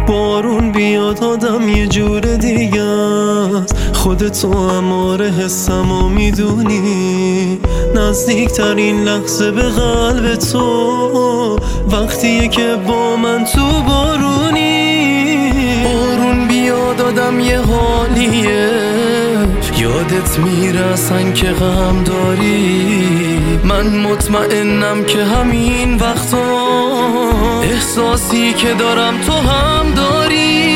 بارون بیاد آدم یه جور دیگه است. خودتو اماره حسمو میدونی، نزدیکترین لحظه به قلب تو وقتیه که با من تو بارونی. بارون بیاد آدم یه حالیه، یادت میرسن که غم داری. من مطمئنم که همین وقتا احساسی که دارم تو هم داری.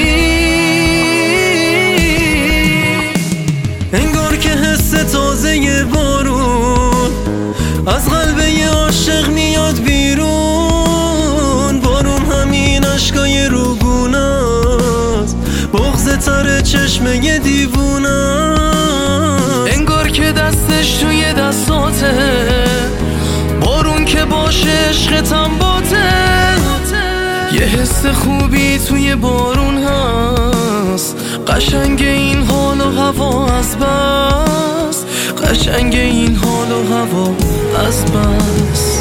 انگار که حس تازه بارون از قلب یه عاشق میاد بیرون. بارون همین عشقای روگونه است، بغض تر چشم یه دیوونه. انگار که دستش توی دستاته، بارون که باشه عشقتم باته. یه حس خوبی توی بارون هست، قشنگ این حال و هوا از بس، قشنگ این حال و هوا از بس.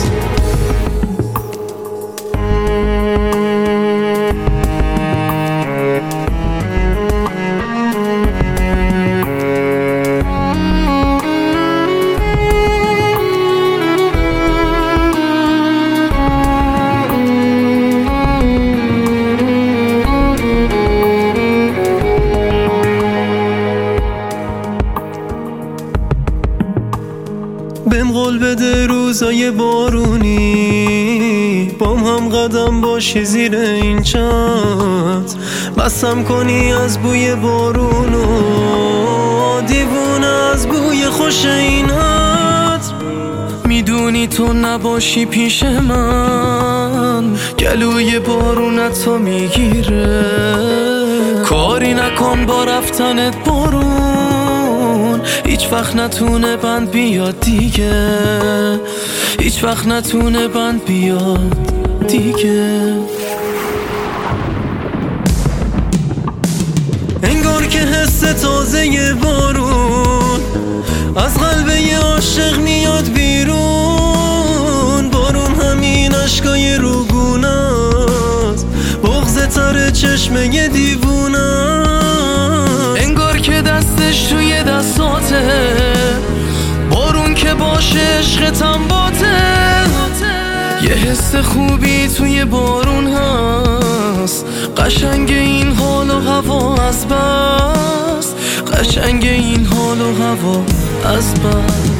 بهم قول بده روزای بارونی بام هم قدم باشی زیر این چتر، بسم کنی از بوی بارونو، دیوونه از بوی خوش این عطر. میدونی تو نباشی پیش من گلوی بارونتو میگیره. کاری نکن با رفتنت بارون، هیچ وقت نتونه بند بیاد دیگه، هیچ وقت نتونه بند بیاد دیگه. انگار که حس تازه بارون از قلب یه عاشق میاد بیرون. بارون همین عشقای روگونه است، بغض تر چشم یه دیوونه. انگار که دستش توی دستاته، بارون که باشه عشقتم باته. یه حس خوبی توی بارون هست، قشنگ این حال و هوا از بس، قشنگ این حال و هوا از بس.